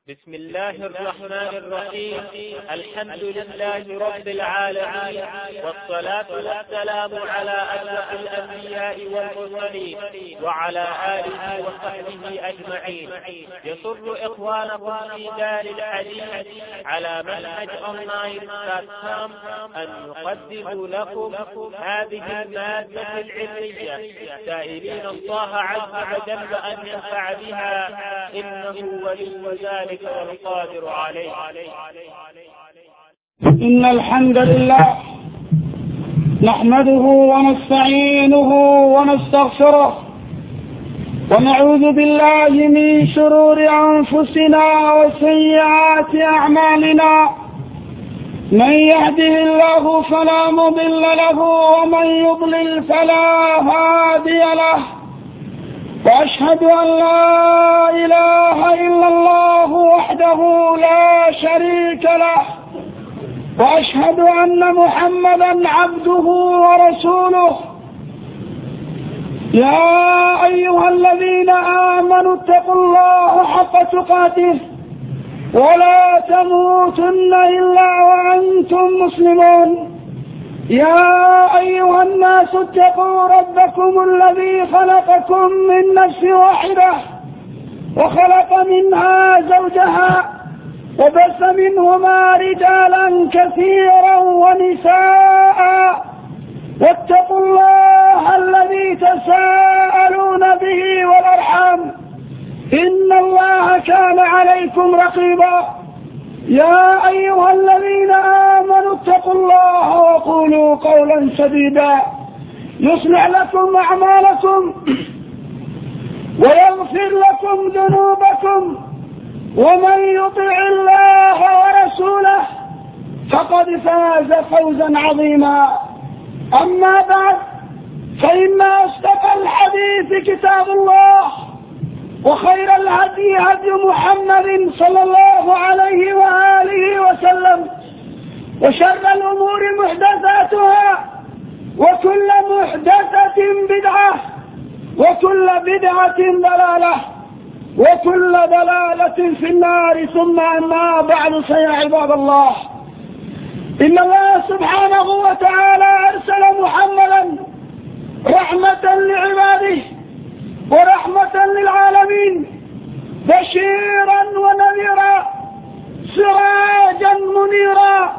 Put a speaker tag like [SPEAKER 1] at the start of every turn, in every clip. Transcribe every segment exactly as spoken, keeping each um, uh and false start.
[SPEAKER 1] بسم الله الرحمن الرحيم. الحمد لله رب العالمين، والصلاة والسلام على أشرف الأنبياء والمرسلين وعلى آله وصحبه أجمعين. يسر إخوانكم في دار الحديث على منهج أونلاين بلاتفورم أن يقدموا لكم هذه المادة العلمية، سائلين الله عز وجل أن ينفع بها، إنه ولي ذلك والقادر عليه.
[SPEAKER 2] إن الحمد لله نحمده ونستعينه ونستغفره ونعوذ بالله من شرور أنفسنا وسيئات أعمالنا. من يهده الله فلا مضل له ومن يضلل فلا هادي له، وأشهد أن لا إله إلا الله وحده لا شريك له، وأشهد أن محمدا عبده ورسوله. يا أيها الذين آمنوا اتقوا الله حق تقاته ولا تموتن إلا وأنتم مسلمون. يا أيها الناس اتقوا ربكم الذي خلقكم من نفس واحدة وخلق منها زوجها وبث منهما رجالا كثيرا ونساء، واتقوا الله الذي تساءلون به والأرحام، إن الله كان عليكم رقيبا. يا أيها الذين آمنوا اتقوا الله وقولوا قولا سديدا يصلح لكم أعمالكم ويغفر لكم ذنوبكم، ومن يطع الله ورسوله فقد فاز فوزا عظيما. أما بعد، فإن أصدق الحديث كتاب الله، وخير الهدي هدي محمد صلى الله عليه وآله وسلم، وشر الأمور محدثاتها، وكل محدثة بدعة، وكل بدعة ضلالة، وكل ضلالة في النار. ثم أما بعد، فيا عباد الله، إن الله سبحانه وتعالى أرسل محمدا رحمة لعباده ورحمة للعالمين، بشيرا ونذيرا، سراجا منيرا،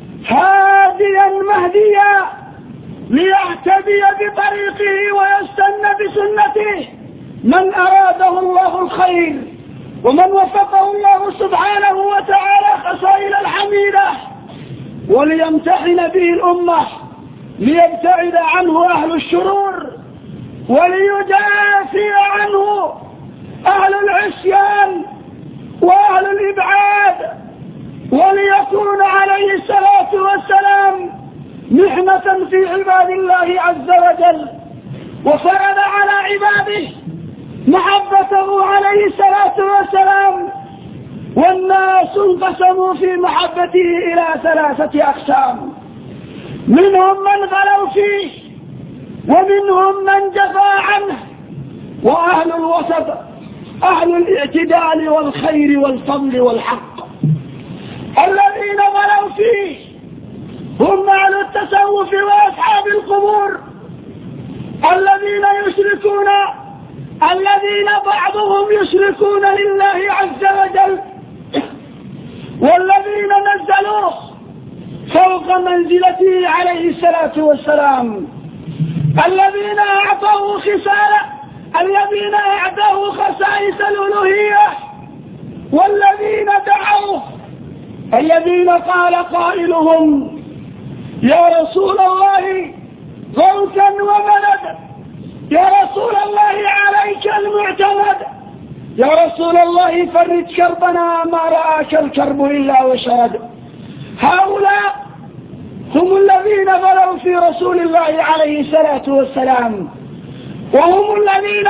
[SPEAKER 2] هاديا مهديا، ليهتدي بطريقه ويستنى بسنته من أراده الله الخير، ومن وفقه الله سبحانه وتعالى خصائل الحميدة، وليمتحن به الأمة ليبتعد عنه أهل الشرور، وليجافي عنه أهل العصيان وأهل الإبعاد، وليكون عليه الصلاة والسلام محنة في عباد الله عز وجل، وفرض على عباده محبته عليه الصلاة والسلام. والناس انقسموا في محبته إلى ثلاثة أقسام: منهم من غلوا فيه، ومنهم من جفى عنه، وأهل الوسط أهل الاعتدال والخير والفضل والحق. الذين غلوا فيه هم أهل التصوف وأصحاب القبور، الذين يشركون الذين بعضهم يشركون لله عز وجل، والذين نزلوه فوق منزلته عليه الصلاة والسلام، الذين أعطوه خصال الذين أعطوه خصائص الألوهية، والذين دعوه، الذين قال قائلهم: يا رسول الله غوثا ومدد، يا رسول الله عليك المعتمد، يا رسول الله فرج كربنا ما رآك الكرب إلا وشرد. هؤلاء هم الذين غلوا في رسول الله عليه الصلاة والسلام، وهم الذين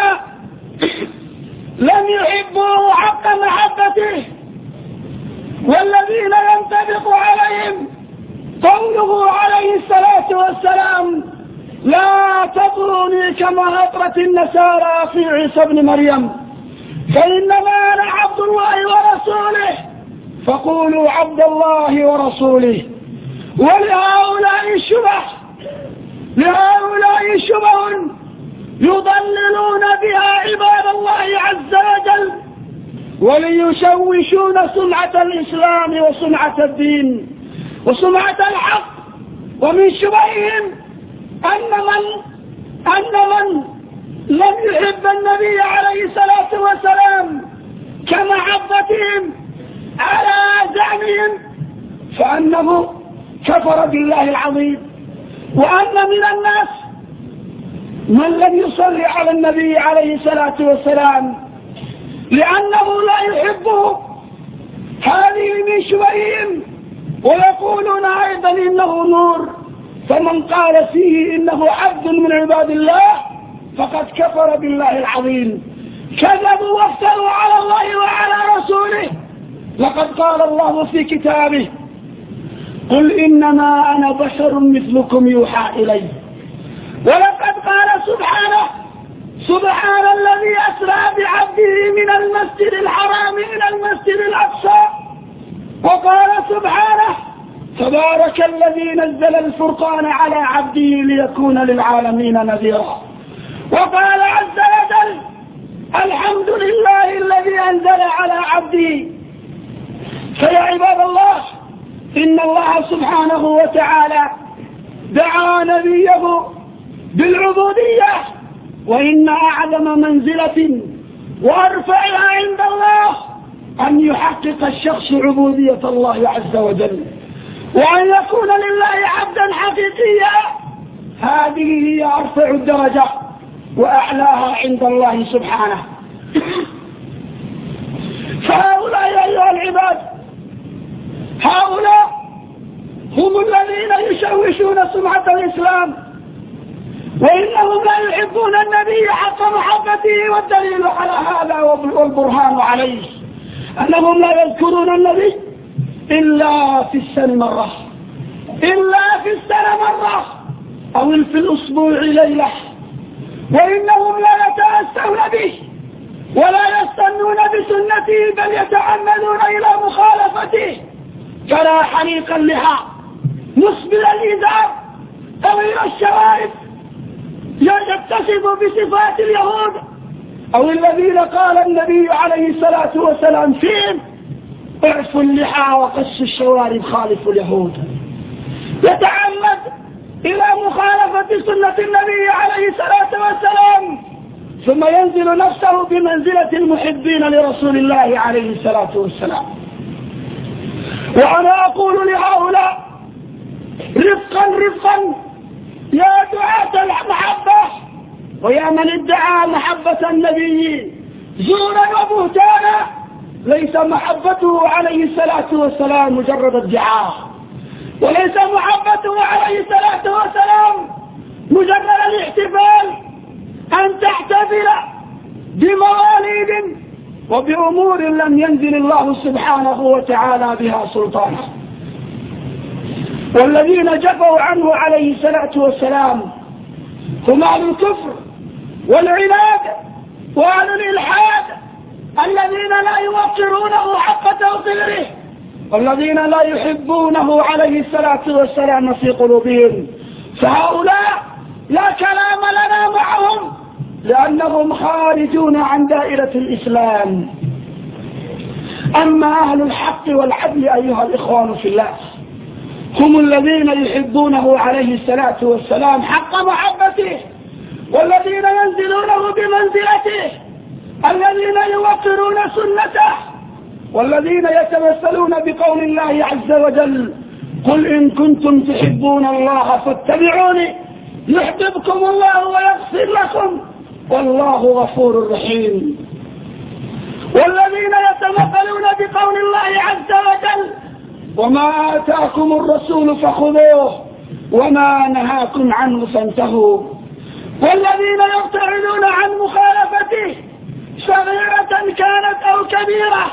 [SPEAKER 2] لم يحبوه حق محبته، والذين ينطبق عليهم قوله عليه الصلاة والسلام: لا تطروني كما أطرت النصارى في عيسى ابن مريم، فإنما أنا عبد الله ورسوله فقولوا عبد الله ورسوله. ولهؤلاء الشبه لهؤلاء شبه يضللون بها عباد الله عز وجل وليشوشون سمعة الإسلام وسمعة الدين وسمعة الحق. ومن شبههم أن من أن من لم يحب النبي عليه الصلاة والسلام كمحبتهم على زعمهم فأنه كفر بالله العظيم، وأن من الناس من لم يصلي على النبي عليه الصلاة والسلام لأنه لا يحبه. هذه من شبههم. ويقولون أيضا إنه نور، فمن قال فيه إنه عبد من عباد الله فقد كفر بالله العظيم. كذبوا وافتروا على الله وعلى رسوله. لقد قال الله في كتابه: قل إنما أنا بشر مثلكم يوحى إلي. ولقد قال سبحانه: سبحان الذي أسرى بعبده من المسجد الحرام إلى المسجد الأقصى. وقال سبحانه: تبارك الذي نزل الفرقان على عبده ليكون للعالمين نذيرا. وقال عز وجل: الحمد لله الذي أنزل على عبده. فيا عباد الله، إن الله سبحانه وتعالى دعا نبيه بالعبودية، وإن أعظم منزلة وأرفعها عند الله أن يحقق الشخص عبودية الله عز وجل، وأن يكون لله عبدا حقيقيا. هذه هي أرفع الدرجة وأعلاها عند الله سبحانه. فهؤلاء أيها العباد، هؤلاء هم الذين يشوشون سمعة الإسلام، وإنهم لا يحبون النبي حق محبته. والدليل على هذا والبرهان عليه أنهم لا يذكرون النبي إلا في السنة مرة إلا في السنة مرة أو في الأسبوع ليلة. وإنهم لا يتأسون به ولا يستنون بسنته، بل يتعمدون إلى مخالفته. فلا حليق اللحى مسبل الإزار طويل الشوارب يتصف بصفات اليهود، أو الذين قال النبي عليه الصلاة والسلام فيهم: اعفوا اللحى وقص الشوارب خالف اليهود. يتعمد إلى مخالفة سنة النبي عليه الصلاة والسلام، ثم ينزل نفسه بمنزلة المحبين لرسول الله عليه الصلاة والسلام. وأنا أقول لهؤلاء: رفقا رفقا يا دعاة المحبة، ويا من ادعى محبة النبي زورا وبهتانا. ليس محبته عليه الصلاة والسلام مجرد ادعاء، وليس محبته عليه الصلاة والسلام مجرد الاحتفال، أن تحتفل بمواليد وبأمور لم ينزل الله سبحانه وتعالى بها سلطانه. والذين جفوا عنه عليه الصلاة والسلام هم أهل الكفر والعناد وأهل الإلحاد، الذين لا يوقرونه حق توقيره، والذين لا يحبونه عليه الصلاة والسلام في قلوبهم. فهؤلاء لا كلام لنا معهم، لأنهم خارجون عن دائرة الإسلام. أما أهل الحق والعدل أيها الإخوان في الله، هم الذين يحبونه عليه الصلاة والسلام حق محبته، والذين ينزلونه بمنزلته، الذين يوقرون سنته، والذين يتمثلون بقول الله عز وجل: قل إن كنتم تحبون الله فاتبعوني يحببكم الله ويغفر لكم والله غفور رحيم. والذين يتمثلون بقول الله عز وجل: وما آتاكم الرسول فخذوه وما نهاكم عنه فانتهوا. والذين يبتعدون عن مخالفته صغيرة كانت أو كبيرة.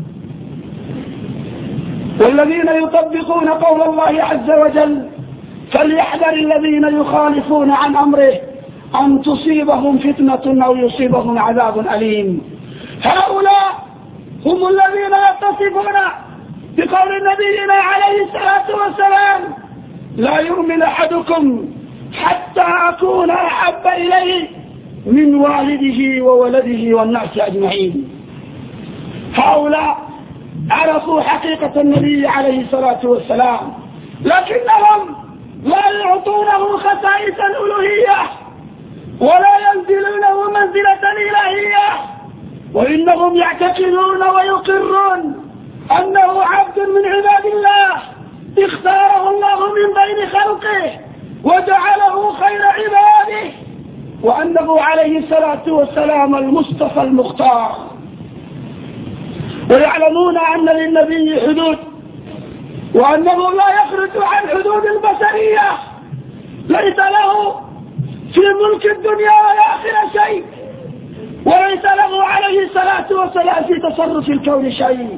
[SPEAKER 2] والذين يطبقون قول الله عز وجل: فليحذر الذين يخالفون عن أمره أن تصيبهم فتنة أو يصيبهم عذاب أليم. هؤلاء هم الذين يتصفون بقول نبينا عليه الصلاة والسلام: لا يؤمن أحدكم حتى أكون أحب إليه من والده وولده والناس أجمعين. هؤلاء عرفوا حقيقة النبي عليه الصلاة والسلام، لكنهم لا يعطونه خصائص الألوهية ولا ينزلونه منزلة الإلهية، وإنهم يعتقدون ويقرون أنه عبد من عباد الله اختاره الله من بين خلقه وجعله خير عباده، وأنه عليه الصلاة والسلام المصطفى المختار. ويعلمون أن للنبي حدود، وأنه لا يخرج عن حدود البشرية، ليس له في ملك الدنيا والآخرة شيء، وليس له عليه الصلاة والسلام في تصرف الكون شيء.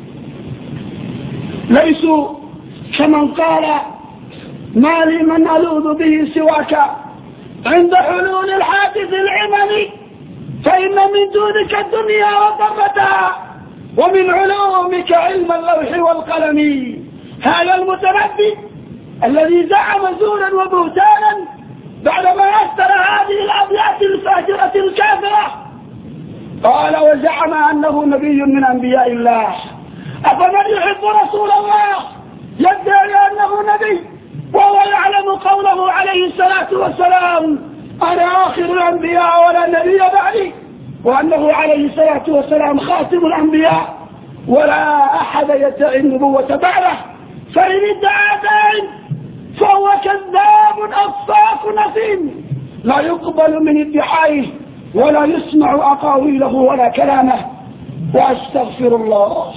[SPEAKER 2] ليسوا كمن قال: ما لي من ألوذ به سواك عند حلول الحادث العمل، فإن من دونك الدنيا وضرتها، ومن علومك علم اللوح والقلم. هذا المتنبي الذي زعم زورا وبهتانا بعدما أثر هذه الأبيات الفاجرة الكافرة، قال وزعم أنه نبي من أنبياء الله. أفمن يحب رسول الله يدعي أنه نبي وهو يعلم قوله عليه الصلاة والسلام: أنا آخر الأنبياء ولا نبي بعدي، وأنه عليه الصلاة والسلام خاتم الأنبياء ولا أحد يدعي النبوة بعده؟ فإن ادعى داع فهو كذاب أفاك نسيم، لا يقبل من ادعائه ولا يسمع أقاويله ولا كلامه. وأستغفر الله.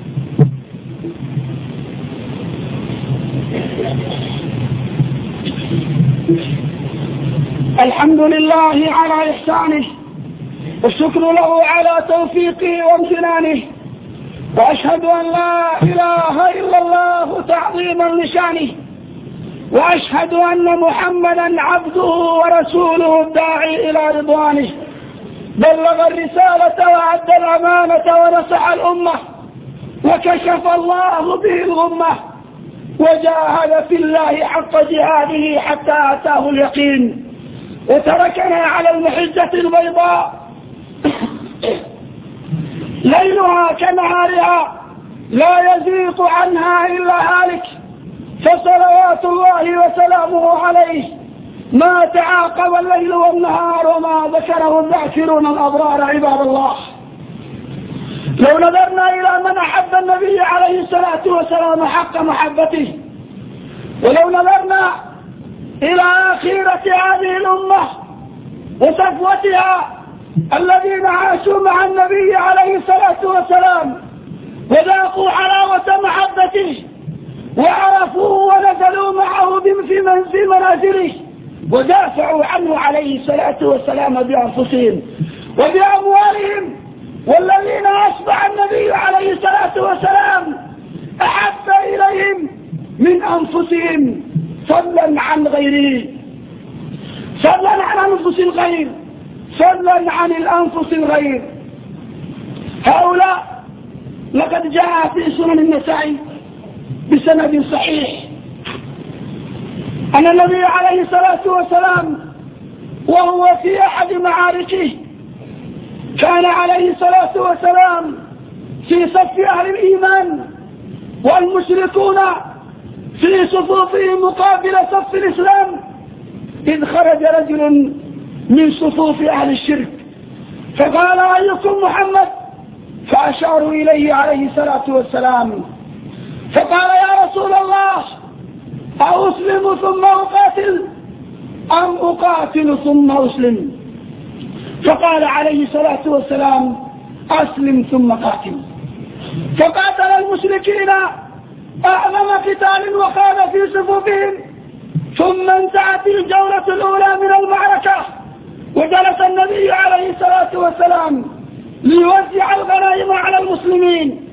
[SPEAKER 2] الحمد لله على إحسانه، والشكر له على توفيقه وامتنانه، وأشهد أن لا إله إلا الله تعظيما لشانه، وأشهد أن محمدا عبده ورسوله الداعي إلى رضوانه، بلغ الرسالة وأدى الأمانة ونصح الأمة، وكشف الله به الغمة، وجاهد في الله حق جهاده حتى أتاه اليقين، وتركنا على المحجة البيضاء ليلها كنهارها لا يزيغ عنها إلا هالك، فصلوات الله وسلامه عليه ما تعاقب الليل والنهار وما ذكره الذاكرون الأبرار. عباد الله، لو نظرنا إلى من أحب النبي عليه الصلاة والسلام حق محبته، ولو نظرنا إلى آخرة هذه الأمة وصفوتها الذين عاشوا مع النبي عليه الصلاة والسلام وذاقوا حلاوة محبته وعرفوه ونزلوا معه في منازله ودافعوا عنه عليه الصلاة والسلام بأنفسهم وبأموالهم، والذين أصبح النبي عليه الصلاة والسلام أحب إليهم من أنفسهم فضلا عن غيره، فضلا عن أنفس الغير، فضلا عن الأنفس الغير. هؤلاء لقد جاء في سنن النسائي بسند صحيح أن النبي عليه الصلاة والسلام وهو في أحد معاركه كان عليه الصلاة والسلام في صف أهل الإيمان والمشركون في صفوفهم مقابل صف الإسلام، إذ خرج رجل من صفوف أهل الشرك فقال: أيكم محمد؟ فأشاروا إليه عليه الصلاة والسلام، فقال: يا رسول الله، أأسلم ثم أقاتل أم أقاتل ثم أسلم؟ فقال عليه الصلاة والسلام: أسلم ثم قاتل. فقاتل المشركين أعظم قتال وقال في صفوفهم، ثم انتهت الجولة الأولى من المعركة، وجلس النبي عليه الصلاة والسلام ليوزع الغنائم على المسلمين،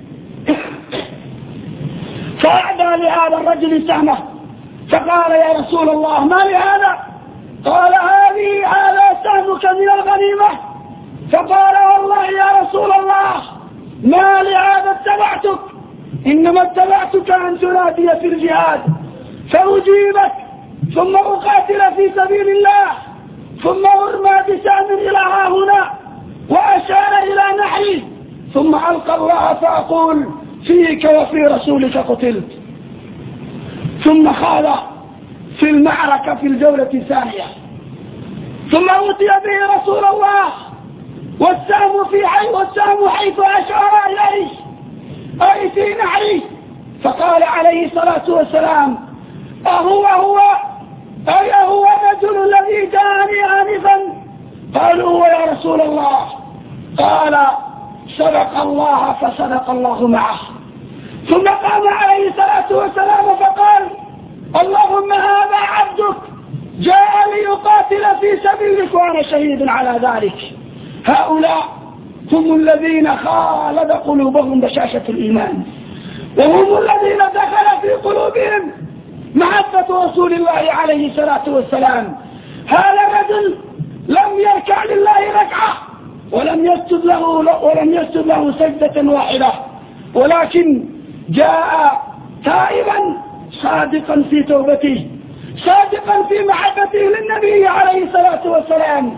[SPEAKER 2] فأعدى لهذا الرجل سهمه فقال: يا رسول الله، ما لهذا؟ قال: هذه هذا سهمك من الغنيمة. فقال: والله يا رسول الله ما لهذا اتبعتك إنما اتبعتك أن تنادي في الجهاد فأجيبك ثم أقاتل في سبيل الله ثم أرمى بسهم إلى ها هنا وأشار إلى نحري ثم ألقى الله فأقول فيك وفي رسولك قتلت. ثم خاض في المعركة في الجولة الثانية ثم أوتي به رسول الله والسهم في حي والسهم حيث أشار إليه أي في نحري فقال عليه الصلاة والسلام أهو هو أي هو الرجل الذي جاءني آنفا؟ قالوا هو يا رسول الله. قال صدق الله فصدق الله معه. ثم قام عليه الصلاة والسلام فقال اللهم هذا عبدك جاء ليقاتل في سبيلك وأنا شهيد على ذلك. هؤلاء هم الذين خالد قلوبهم بشاشة الإيمان وهم الذين دخل في قلوبهم محبة رسول الله عليه الصلاة والسلام. هذا الرجل لم يركع لله ركعة ولم يسجد له ولم يسجد له سجدة واحدة ولكن جاء تائبا صادقا في توبته صادقا في محبته للنبي عليه الصلاة والسلام.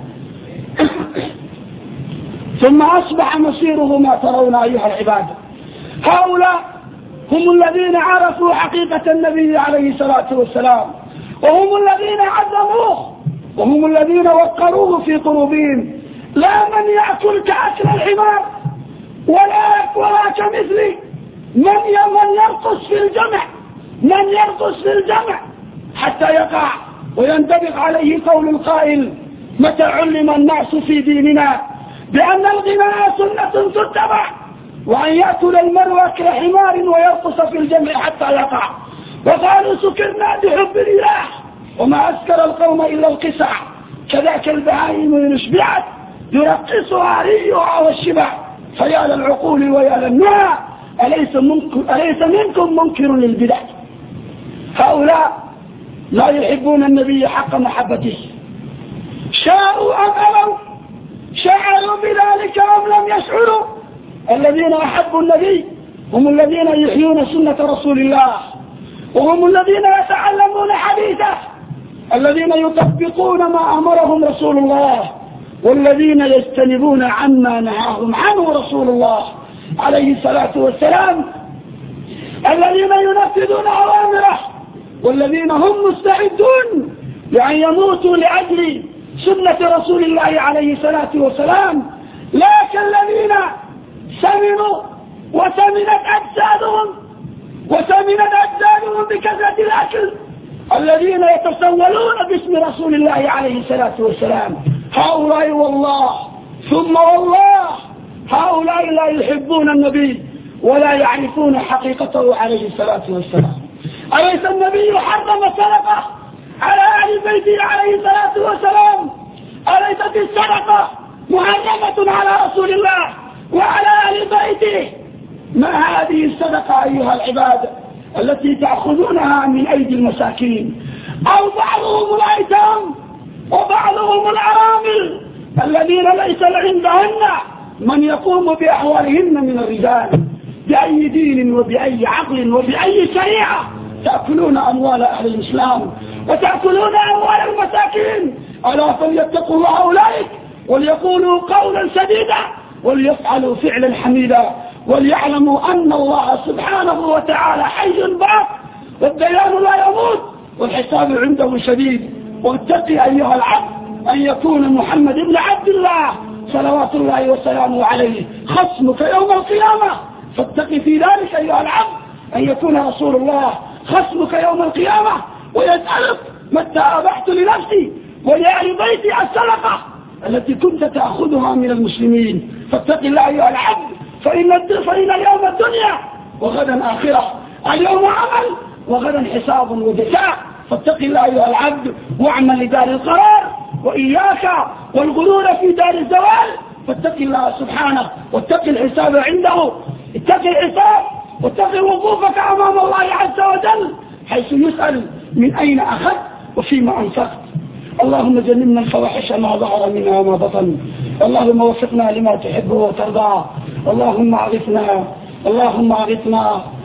[SPEAKER 2] ثم أصبح مصيره ما ترون أيها العباد. هؤلاء هم الذين عرفوا حقيقة النبي عليه الصلاة والسلام وهم الذين عظموه وهم الذين وقروه في قلوبهم. لا من يأكل كأكل الحمار ولا ولا كمثلي من من يرقص في الجمع من يرقص في الجمع حتى يقع ويندبغ عليه قول القائل متى علم الناس في ديننا بأن الغناء سنة تتبع وأن يأكل المرء أكل حمار ويرقص في الجمع حتى يقع. وقالوا سكرنا بحب الإله وما أسكر القوم إلا القسع كذاك البهائم إن اشبعت يرقصها ريها والشبع فيا للعقول ويا للنهى أليس منكم, أليس منكم منكر للبدع. هؤلاء لا يحبون النبي حق محبته شاءوا أم أبوا شعروا بذلك أم لم يشعروا. الذين أحبوا النبي هم الذين يحيون سنة رسول الله وهم الذين يتعلمون حديثه الذين يطبقون ما أمرهم رسول الله والذين يجتنبون عما نهاهم عنه رسول الله عليه الصلاة والسلام الذين ينفذون أوامره والذين هم مستعدون لأن يموتوا لأجل سنة رسول الله عليه الصلاة والسلام. لا كالذين سمنوا وسمنت أجسادهم وسمنت أجسادهم بكثرة الأكل الذين يتسولون باسم رسول الله عليه الصلاة والسلام. هؤلاء والله ثم والله هؤلاء لا يحبون النبي ولا يعرفون حقيقته عليه الصلاة والسلام. أليس النبي حرم السرقة على أهل بيته عليه الصلاة والسلام؟ أليست السرقة محرمة على رسول الله وعلى أهل بيته؟ ما هذه الصدقة أيها العباد التي تأخذونها من أيدي المساكين أو بعضهم الأيتام وبعضهم الأرامل الذين ليس عندهن من يقوم بأحوالهن من الرجال؟ بأي دين وبأي عقل وبأي شريعة تأكلون أموال أهل الإسلام وتأكلون أموال المساكين؟ ألا فليتقوا الله أولئك وليقولوا قولا سديدا وليفعلوا فعلا حميدا وليعلموا أن الله سبحانه وتعالى حي باق والديان لا يموت والحساب عنده شديد. واتقي أيها العبد أن يكون محمد بن عبد الله صلوات الله وسلامه عليه خصمك يوم القيامة. فاتقي في ذلك أيها العبد أن يكون رسول الله خصمك يوم القيامة ويسألك متى أبحت لنفسي ولأهل بيتي السلقة التي كنت تأخذها من المسلمين. فاتقي الله أيها العبد فإن, فإن اليوم الدنيا وغدا آخرة اليوم عمل وغدا حساب وجزاء. فاتقي الله أيها العبد واعمل لدار القرار وإياك والغرور في دار الزوال. فاتقي الله سبحانه واتقي الحساب عنده. اتقي الحساب واتقي وقوفك أمام الله عز وجل حيث يسأل من أين أخذت وفيما أنفقت. اللهم جنبنا الفواحش ما ظهر منها وما بطن. اللهم وفقنا لما تحب وترضى. اللهم أغثنا اللهم أغثنا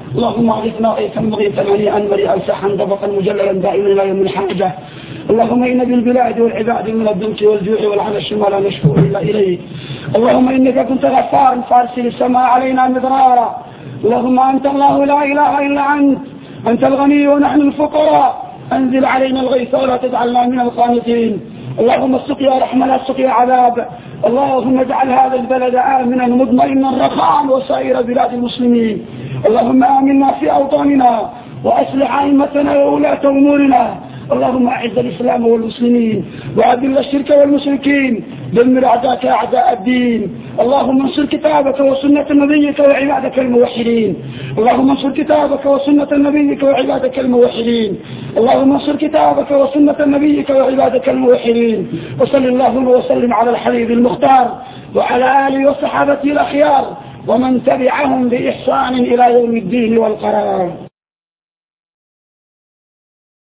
[SPEAKER 2] اللهم اغثنا غيثا مغيثا هنيئا مريئا سحا دبقا مجللا دائما الى يوم الحاجه. اللهم إن بالبلاد والعباد من الضنك والجوع والعطش ما لا نشكو إلا إليك. اللهم إنك كنت غفارا فارسل السماء علينا مدرارا. اللهم أنت الله لا إله إلا أنت، أنت الغني ونحن الفقراء، أنزل علينا الغيث ولا تجعلنا من القانطين. اللهم السقيا رحمة لا السقيا عذاب. اللهم اجعل هذا البلد آمنا مطمئنا رخاء وسائر بلاد المسلمين. اللهم آمنا في أوطاننا وأصلح أئمتنا وولاة أمورنا. اللهم أعز الإسلام والمسلمين وأذل الشرك والمشركين، دمر أعداءك أعداء الدين. اللهم انصر كتابك وسنة نبيك وعبادك الموحدين. اللهم انصر كتابك وسنة نبيك وعبادك الموحدين. اللهم انصر كتابك وسنة نبيك وعبادك الموحدين. وصل اللهم وسلم على الحبيب المختار وعلى آله وصحابته الأخيار ومن تبعهم بإحسان إلى يوم الدين والقرار.